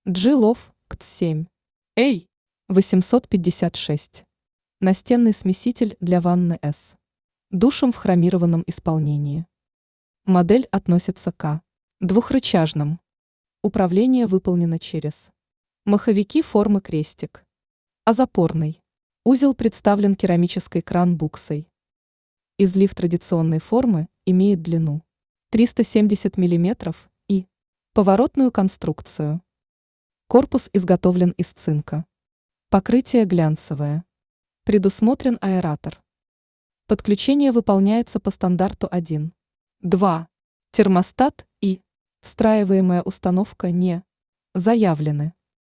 Джилов, КТ-7. Эй, 856. Настенный смеситель для ванны С. Душем в хромированном исполнении. Модель относится к двухрычажным. Управление выполнено через маховики формы крестик. А запорный. Узел представлен керамической кран-буксой. Излив традиционной формы имеет длину 370 мм и поворотную конструкцию. Корпус изготовлен из цинка. Покрытие глянцевое. Предусмотрен аэратор. Подключение выполняется по стандарту 1. 2. Термостат и встраиваемая установка не заявлены.